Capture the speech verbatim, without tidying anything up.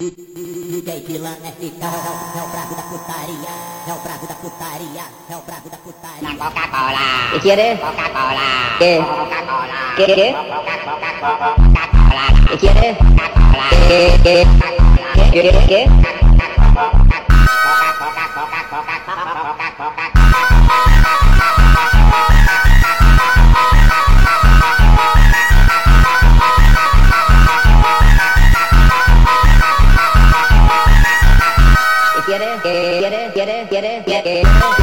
D J Dylan F K é o brabo da putaria, é o brabo da putaria, é o brabo da putaria. Na Coca-Cola. ¿Qué quiere? Coca-Cola. ¿Qué? Coca-Cola. ¿Qué? ¿Qué? Coca-Cola. ¿Qué quiere? Coca-Cola. ¿Qué? ¿Qué? ¿Qué? ¿Qué? ¿Qué? ¿Quiere? ¿Quiere? ¿Quiere? ¿Quiere? ¿Quiere?